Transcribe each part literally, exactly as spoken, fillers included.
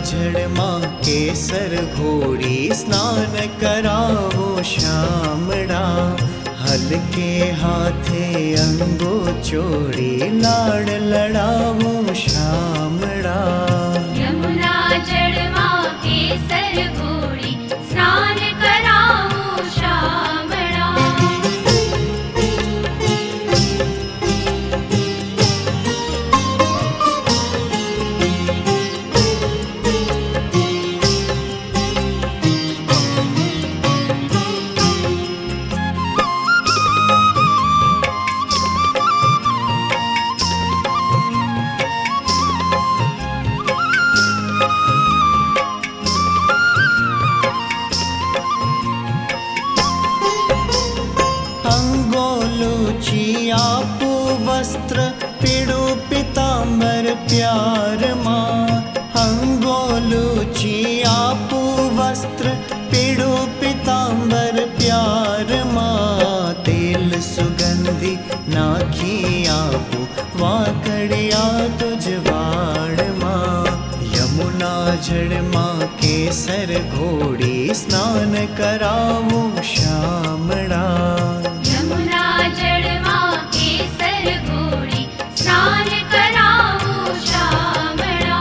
झड़मा केसर घोड़ी स्नान करावो श्यामड़ा। हल्के हाथे अंगो चोड़ी लाड़ लड़ावो श्यामड़ा। यमुना जड़मा केसर घोड़ी स्नान करावो श्यामड़ा। आपू वस्त्र पीड़ू पीतांबर प्यार माँ। अंगोलूची आपू वस्त्र पीड़ू पीतांबर प्यार माँ। तेल सुगंधी नाखी आपू वाकड़िया तुझवाड़ माँ। यमुना झड़मा केसर घोड़ी स्नान करावो श्यामड़ा। यमुना जड़मा केसर घोड़ी स्नान करावो श्यामड़ा।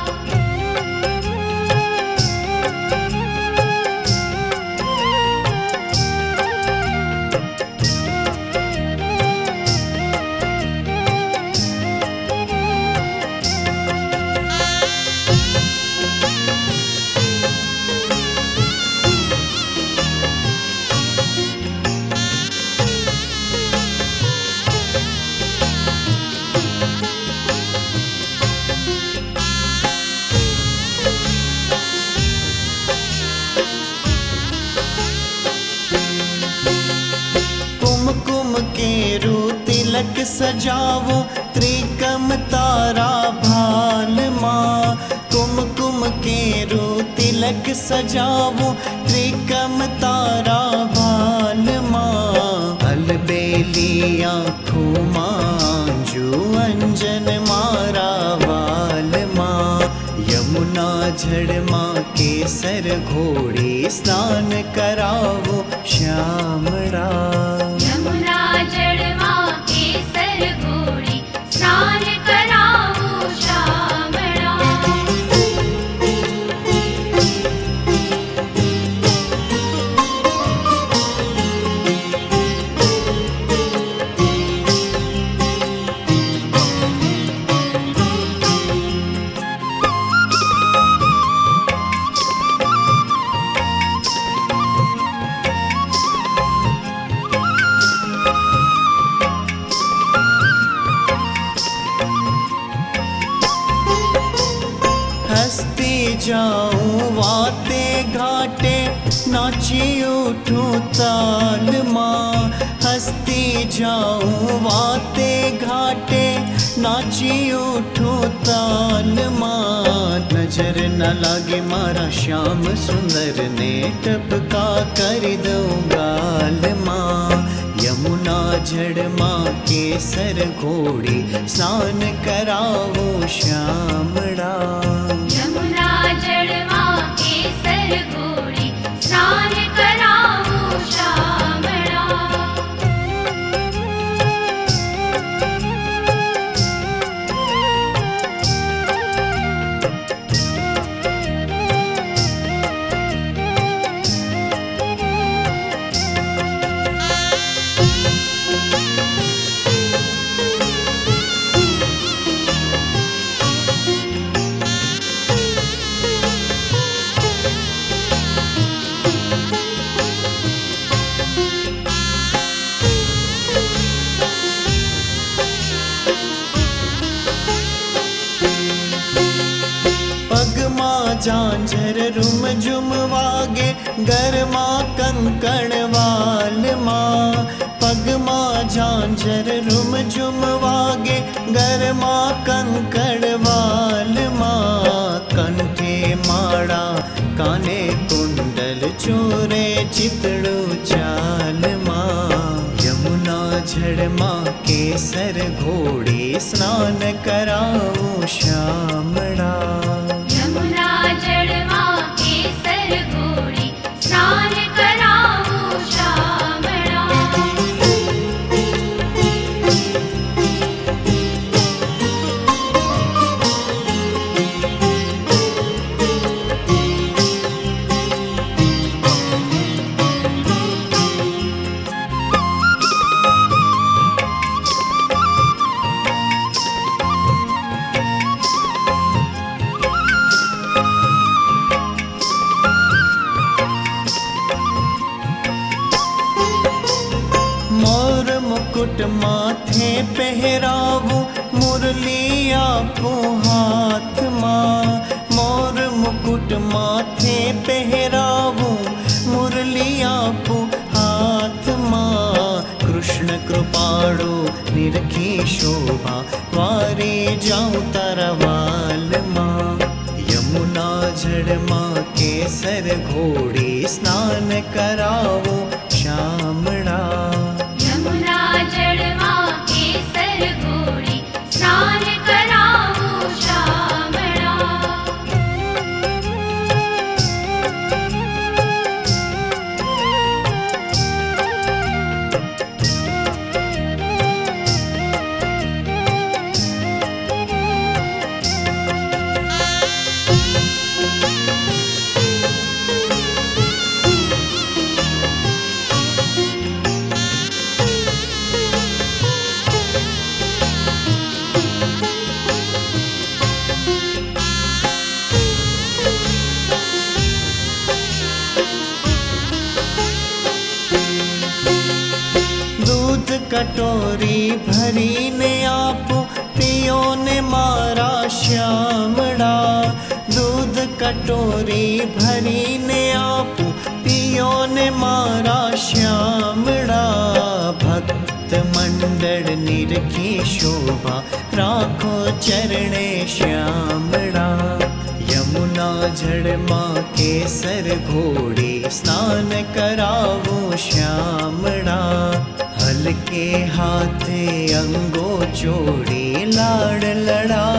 केरू तिलक सजावो त्रिकम तारा भाल माँ। कुमकुम केरू तिलक सजावो त्रिकम तारा भाल माँ। अलबेली आँखों मांजू अंजन मारा वाल माँ। यमुना झड़मा केसर घोड़ी स्नान करावो श्यामड़ा। यमुना जड़मा केसर घोड़ी स्नान करावो श्यामड़ा। हंसती जाऊं वाते घाटे नाची उठूं ताल माँ। हंसती जाऊं वाते घाटे नाची उठूं ताल माँ। नजर न लागे मारा श्याम सुंदर ने टपका कर दूं गाल माँ। यमुना झड़मा केसर घोड़ी स्नान करावो श्यामड़ा। यमुना जड़मा केसर घोड़ी स्नान करावो श्यामड़ा। झांझर रुम झुम वागे गरमा कंकण वाल माँ। पगमा झांझर रुम झुम वागे गरमा कंकण वाल माँ। कंठे माड़ा काने कुंडल चोरे चितड़ो चाल माँ। यमुना झड़मा केसर घोड़ी स्नान कराओ श्यामड़ा। यमुना मुकुट माथे पहरावूं, मुरली आपो हाथ मां। मोर मुकुट माथे पहरावूं, मुरली आपो हाथ मां। कृष्ण कृपाळु निरखी शोभा, वारे जाऊं तरवाल मां। यमुना जड़ मां केसर घोड़ी, स्नान करावो श्यामड़ा। यमुना जड़ मां केसर घोड़ी, स्नान करावो श्यामड़ा। दूध कटोरी भरी ने आपो, पियो ने मारा श्यामड़ा। दूध कटोरी भरी ने आपो, पियो ने मारा श्यामड़ा। भक्त मंडल निरखी शोभा, राखो चरणे श्यामड़ा। यमुना जड़ मां केसर घोड़ी, स्नान करावो श्यामड़ा। हलके हाथे अंगो जोड़ी, लाड़ लड़ा